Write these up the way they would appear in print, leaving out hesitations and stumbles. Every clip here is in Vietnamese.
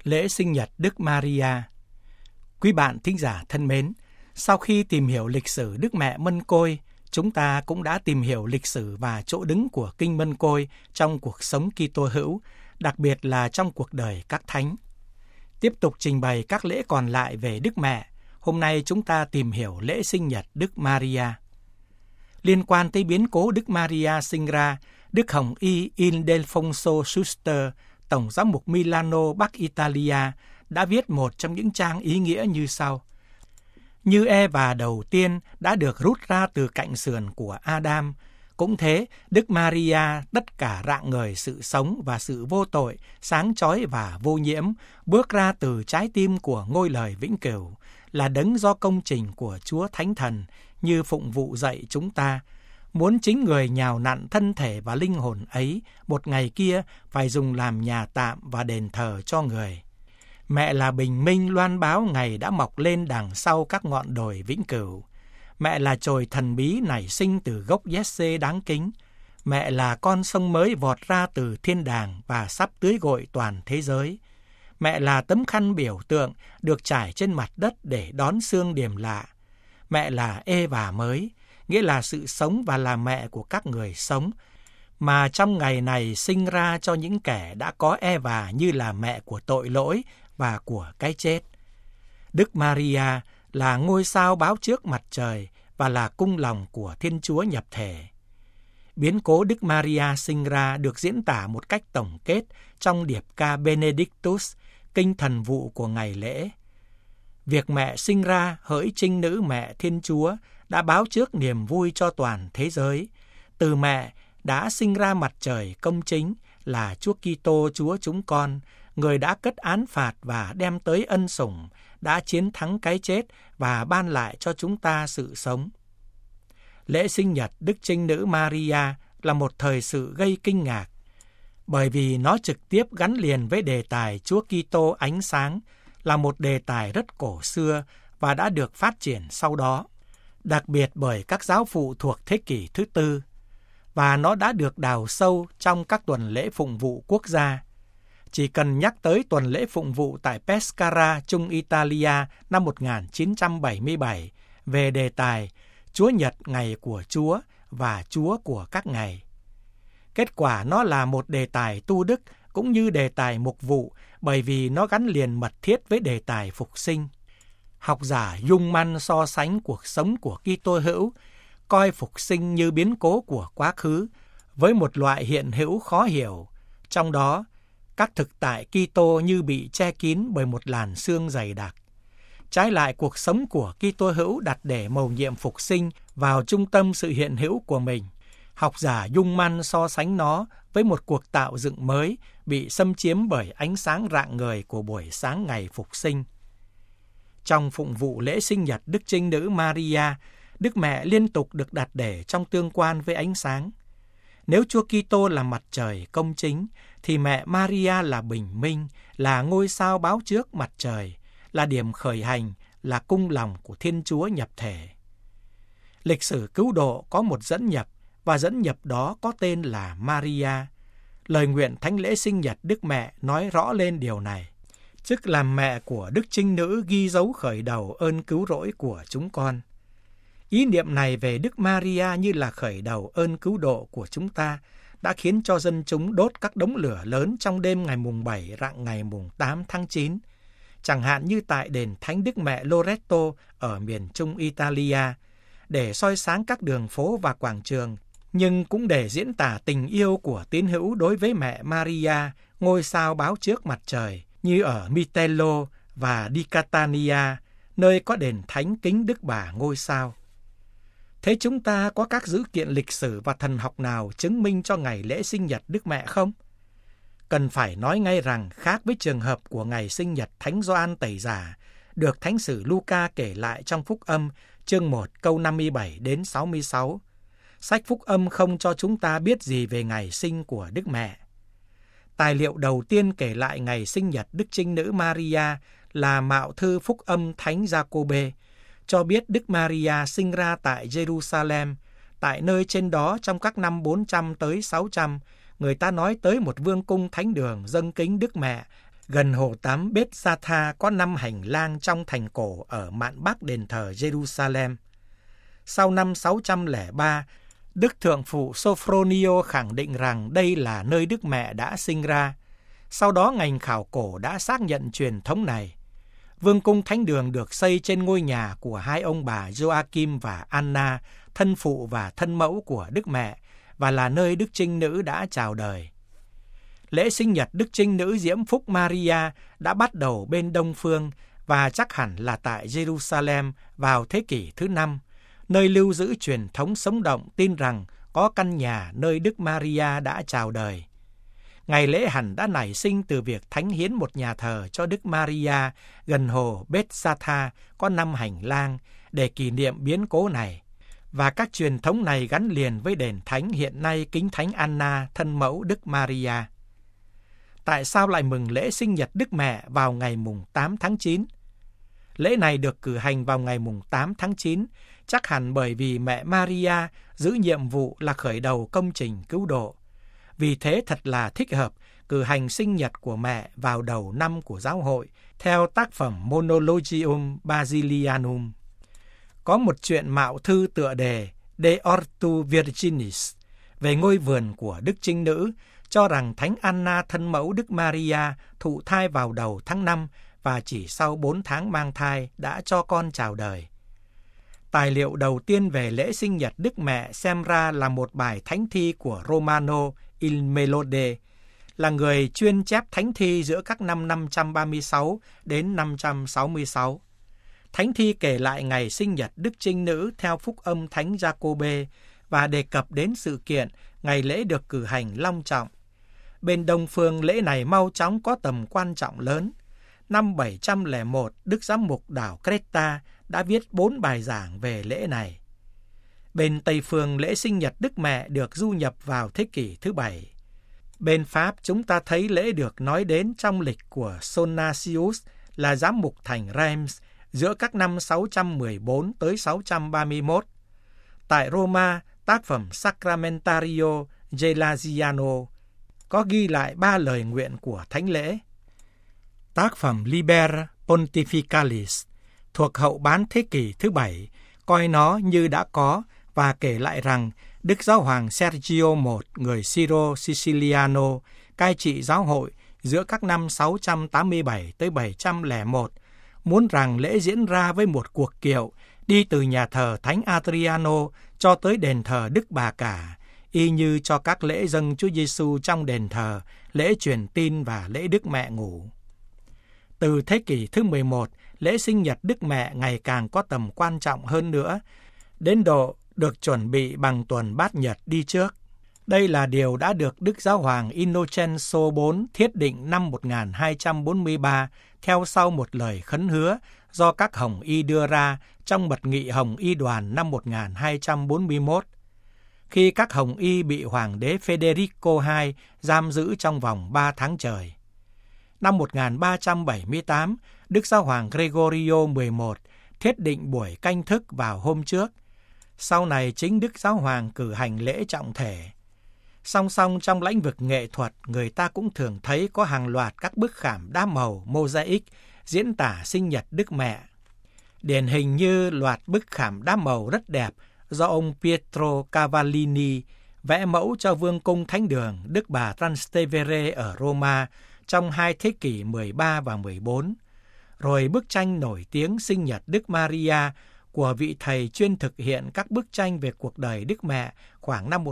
Lễ sinh nhật Đức Maria. Quý bạn thính giả thân mến, sau khi tìm hiểu lịch sử Đức Mẹ Mân Côi, chúng ta cũng đã tìm hiểu lịch sử và chỗ đứng của Kinh Mân Côi trong cuộc sống Kitô hữu, đặc biệt là trong cuộc đời các thánh. Tiếp tục trình bày các lễ còn lại về Đức Mẹ, hôm nay chúng ta tìm hiểu lễ sinh nhật Đức Maria. Liên quan tới biến cố Đức Maria sinh ra, Đức Hồng Y Ildefonso Schuster, Tổng giám mục Milano, Bắc Italia, đã viết một trong những trang ý nghĩa như sau. Như Eva đầu tiên đã được rút ra từ cạnh sườn của Adam, cũng thế, Đức Maria, tất cả rạng ngời sự sống và sự vô tội, sáng chói và vô nhiễm, bước ra từ trái tim của ngôi lời vĩnh cửu, là đấng do công trình của Chúa Thánh Thần, như phụng vụ dạy chúng ta, muốn chính người nhào nặn thân thể và linh hồn ấy, một ngày kia phải dùng làm nhà tạm và đền thờ cho người. Mẹ là bình minh loan báo ngày đã mọc lên đằng sau các ngọn đồi vĩnh cửu. Mẹ là chồi thần bí nảy sinh từ gốc Giê-xê đáng kính. Mẹ là con sông mới vọt ra từ thiên đàng và sắp tưới gội toàn thế giới. Mẹ là tấm khăn biểu tượng được trải trên mặt đất để đón sương điềm lạ. Mẹ là Eva mới, nghĩa là sự sống và là mẹ của các người sống, mà trong ngày này sinh ra cho những kẻ đã có Eva như là mẹ của tội lỗi và của cái chết. Đức Maria là ngôi sao báo trước mặt trời và là cung lòng của Thiên Chúa nhập thể. Biến cố Đức Maria sinh ra được diễn tả một cách tổng kết trong điệp ca Benedictus, kinh thần vụ của ngày lễ. Việc mẹ sinh ra hỡi trinh nữ mẹ Thiên Chúa đã báo trước niềm vui cho toàn thế giới. Từ mẹ đã sinh ra mặt trời công chính là Chúa Kitô Chúa chúng con, người đã cất án phạt và đem tới ân sủng, đã chiến thắng cái chết và ban lại cho chúng ta sự sống. Lễ sinh nhật Đức Trinh Nữ Maria là một thời sự gây kinh ngạc, bởi vì nó trực tiếp gắn liền với đề tài Chúa Kitô ánh sáng, là một đề tài rất cổ xưa và đã được phát triển sau đó, đặc biệt bởi các giáo phụ thuộc thế kỷ thứ tư, và nó đã được đào sâu trong các tuần lễ phụng vụ quốc gia. Chỉ cần nhắc tới tuần lễ phụng vụ tại Pescara, Trung Italia năm 1977 về đề tài Chúa Nhật ngày của Chúa và Chúa của các ngày. Kết quả nó là một đề tài tu đức cũng như đề tài mục vụ, bởi vì nó gắn liền mật thiết với đề tài phục sinh. Học giả Dung Man so sánh cuộc sống của Kitô hữu, coi phục sinh như biến cố của quá khứ với một loại hiện hữu khó hiểu, trong đó các thực tại Kitô như bị che kín bởi một làn sương dày đặc. Trái lại, cuộc sống của Kitô hữu đặt để mầu nhiệm phục sinh vào trung tâm sự hiện hữu của mình. Học giả Dung Man so sánh nó với một cuộc tạo dựng mới bị xâm chiếm bởi ánh sáng rạng ngời của buổi sáng ngày phục sinh. Trong phụng vụ lễ sinh nhật Đức Trinh Nữ Maria, Đức Mẹ liên tục được đặt để trong tương quan với ánh sáng. Nếu Chúa Kitô là mặt trời công chính, thì mẹ Maria là bình minh, là ngôi sao báo trước mặt trời, là điểm khởi hành, là cung lòng của Thiên Chúa nhập thể. Lịch sử cứu độ có một dẫn nhập, và dẫn nhập đó có tên là Maria. Lời nguyện thánh lễ sinh nhật Đức Mẹ nói rõ lên điều này, chức làm mẹ của Đức Trinh Nữ ghi dấu khởi đầu ơn cứu rỗi của chúng con. Ý niệm này về Đức Maria như là khởi đầu ơn cứu độ của chúng ta đã khiến cho dân chúng đốt các đống lửa lớn trong đêm ngày mùng 7 rạng ngày mùng 8 tháng 9. Chẳng hạn như tại đền Thánh Đức Mẹ Loreto ở miền Trung Italia, để soi sáng các đường phố và quảng trường, nhưng cũng để diễn tả tình yêu của tín hữu đối với mẹ Maria, ngôi sao báo trước mặt trời, như ở Mitello và Di Catania, nơi có đền thánh kính Đức Bà ngôi sao. Thế chúng ta có các dữ kiện lịch sử và thần học nào chứng minh cho ngày lễ sinh nhật Đức Mẹ không? Cần phải nói ngay rằng khác với trường hợp của ngày sinh nhật Thánh Gioan Tẩy Giả, được Thánh sử Luca kể lại trong Phúc Âm, chương 1 câu 57 đến 66. Sách Phúc Âm không cho chúng ta biết gì về ngày sinh của Đức Mẹ. Tài liệu đầu tiên kể lại ngày sinh nhật Đức Trinh Nữ Maria là mạo thư Phúc Âm Thánh Giacôbê, cho biết Đức Maria sinh ra tại Jerusalem, tại nơi trên đó trong các năm 400 tới 600, người ta nói tới một vương cung thánh đường dâng kính Đức Mẹ Gần hồ tắm Bethzatha có 5 hành lang trong thành cổ ở mạn bắc đền thờ Jerusalem. Sau năm 603, Đức Thượng phụ Sophronio khẳng định rằng đây là nơi Đức Mẹ đã sinh ra. Sau đó ngành khảo cổ đã xác nhận truyền thống này. Vương cung Thánh đường được xây trên ngôi nhà của hai ông bà Joachim và Anna, thân phụ và thân mẫu của Đức Mẹ, và là nơi Đức Trinh Nữ đã chào đời. Lễ sinh nhật Đức Trinh Nữ Diễm Phúc Maria đã bắt đầu bên Đông Phương và chắc hẳn là tại Jerusalem vào thế kỷ thứ 5, nơi lưu giữ truyền thống sống động tin rằng có căn nhà nơi Đức Maria đã chào đời. Ngày lễ hẳn đã nảy sinh từ việc thánh hiến một nhà thờ cho Đức Maria gần hồ Bethzatha có 5 hành lang để kỷ niệm biến cố này, và các truyền thống này gắn liền với đền thánh hiện nay kính thánh Anna, thân mẫu Đức Maria. Tại sao lại mừng lễ sinh nhật Đức Mẹ vào ngày mùng 8 tháng 9? Lễ này được cử hành vào ngày mùng 8 tháng 9, chắc hẳn bởi vì mẹ Maria giữ nhiệm vụ là khởi đầu công trình cứu độ. Vì thế thật là thích hợp cử hành sinh nhật của mẹ vào đầu năm của giáo hội, theo tác phẩm Monologium Basilianum. Có một truyện mạo thư tựa đề De Ortu Virginis về ngôi vườn của Đức Trinh Nữ, cho rằng Thánh Anna thân mẫu Đức Maria thụ thai vào đầu tháng 5 và chỉ sau 4 tháng mang thai đã cho con chào đời. Tài liệu đầu tiên về lễ sinh nhật Đức Mẹ xem ra là một bài thánh thi của Romano il Melode, là người chuyên chép thánh thi giữa các năm 536 đến 566. Thánh thi kể lại ngày sinh nhật Đức Trinh Nữ theo phúc âm Thánh Giacôbê và đề cập đến sự kiện ngày lễ được cử hành long trọng. Bên Đông phương, lễ này mau chóng có tầm quan trọng lớn. Năm 701, Đức Giám mục đảo Creta đã viết 4 bài giảng về lễ này. Bên Tây phương, lễ sinh nhật Đức Mẹ được du nhập vào thế kỷ thứ 7. Bên Pháp, chúng ta thấy lễ được nói đến trong lịch của Sonasius là giám mục thành Reims giữa các năm 614 tới 631. Tại Roma, tác phẩm Sacramentario Gelasiano có ghi lại 3 lời nguyện của thánh lễ. Tác phẩm Liber Pontificalis thuộc hậu bán thế kỷ thứ 7 coi nó như đã có và kể lại rằng Đức Giáo hoàng Sergio I, người Syro-Siciliano, cai trị giáo hội giữa các năm 687 tới 701, muốn rằng lễ diễn ra với một cuộc kiệu đi từ nhà thờ Thánh Adriano cho tới đền thờ Đức Bà Cả, y như cho các lễ dâng Chúa Giêsu trong đền thờ, lễ truyền tin và lễ Đức Mẹ ngủ. Từ thế kỷ thứ 11, lễ sinh nhật Đức Mẹ ngày càng có tầm quan trọng hơn nữa, đến độ được chuẩn bị bằng tuần Bát Nhật đi trước. Đây là điều đã được Đức Giáo hoàng Innocenzo IV thiết định năm 1243 theo sau một lời khấn hứa do các Hồng Y đưa ra trong mật nghị Hồng Y đoàn năm 1241. Khi các Hồng Y bị Hoàng đế Federico II giam giữ trong vòng 3 tháng trời. Năm 1378, Đức Giáo hoàng Gregorio XI thiết định buổi canh thức vào hôm trước. Sau này chính Đức Giáo hoàng cử hành lễ trọng thể. Song song trong lĩnh vực nghệ thuật, người ta cũng thường thấy có hàng loạt các bức khảm đá màu mosaic diễn tả sinh nhật Đức Mẹ. Điển hình như loạt bức khảm đá màu rất đẹp do ông Pietro Cavallini vẽ mẫu cho Vương cung Thánh đường Đức Bà Trastevere ở Roma trong 2 thế kỷ 13 và 14. Rồi bức tranh nổi tiếng sinh nhật Đức Maria của vị thầy chuyên thực hiện các bức tranh về cuộc đời Đức Mẹ khoảng năm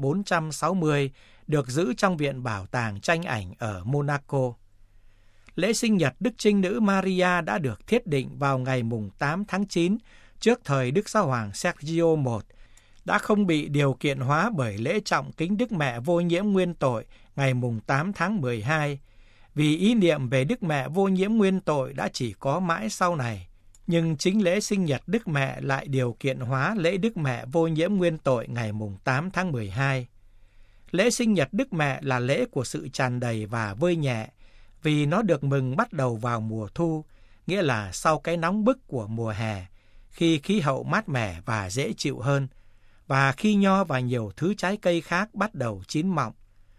1460 được giữ trong Viện Bảo tàng tranh ảnh ở Monaco. Lễ sinh nhật Đức Trinh Nữ Maria đã được thiết định vào ngày mùng 8 tháng 9 trước thời Đức Giáo hoàng Sergio I, đã không bị điều kiện hóa bởi lễ trọng kính Đức Mẹ vô nhiễm nguyên tội ngày mùng 8 tháng 12, vì ý niệm về Đức Mẹ vô nhiễm nguyên tội đã chỉ có mãi sau này. Nhưng chính lễ sinh nhật Đức Mẹ lại điều kiện hóa lễ Đức Mẹ vô nhiễm nguyên tội ngày mùng 8 tháng 12. Lễ sinh nhật Đức Mẹ là lễ của sự tràn đầy và vơi nhẹ, vì nó được mừng bắt đầu vào mùa thu, nghĩa là sau cái nóng bức của mùa hè, khi khí hậu mát mẻ và dễ chịu hơn, và khi nho và nhiều thứ trái cây khác bắt đầu chín mọng.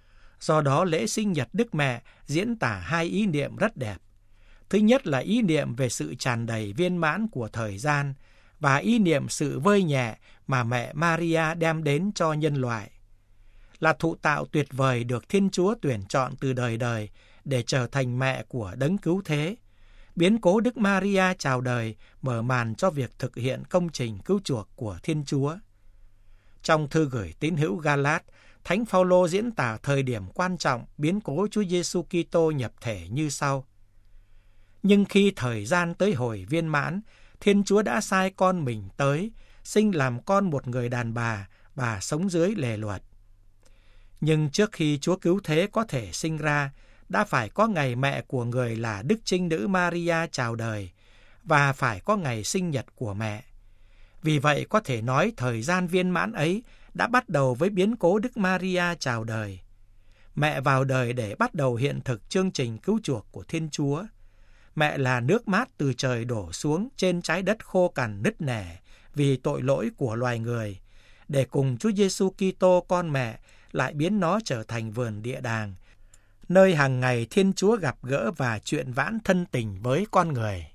Do đó lễ sinh nhật Đức Mẹ diễn tả hai ý niệm rất đẹp. Thứ nhất là ý niệm về sự tràn đầy viên mãn của thời gian và ý niệm sự vơi nhẹ mà mẹ Maria đem đến cho nhân loại. Là thụ tạo tuyệt vời được Thiên Chúa tuyển chọn từ đời đời để trở thành mẹ của đấng cứu thế. Biến cố Đức Maria chào đời mở màn cho việc thực hiện công trình cứu chuộc của Thiên Chúa. Trong thư gửi tín hữu Galat, Thánh Phaolô diễn tả thời điểm quan trọng biến cố Chúa Giêsu Kitô nhập thể như sau: Nhưng khi thời gian tới hồi viên mãn, Thiên Chúa đã sai con mình tới, sinh làm con một người đàn bà và sống dưới lề luật. Nhưng trước khi Chúa cứu thế có thể sinh ra, đã phải có ngày mẹ của người là Đức Trinh Nữ Maria chào đời, và phải có ngày sinh nhật của mẹ. Vì vậy có thể nói thời gian viên mãn ấy đã bắt đầu với biến cố Đức Maria chào đời. Mẹ vào đời để bắt đầu hiện thực chương trình cứu chuộc của Thiên Chúa. Mẹ là nước mát từ trời đổ xuống trên trái đất khô cằn nứt nẻ vì tội lỗi của loài người, để cùng Chúa Giêsu Kitô con mẹ lại biến nó trở thành vườn địa đàng, nơi hàng ngày Thiên Chúa gặp gỡ và chuyện vãn thân tình với con người.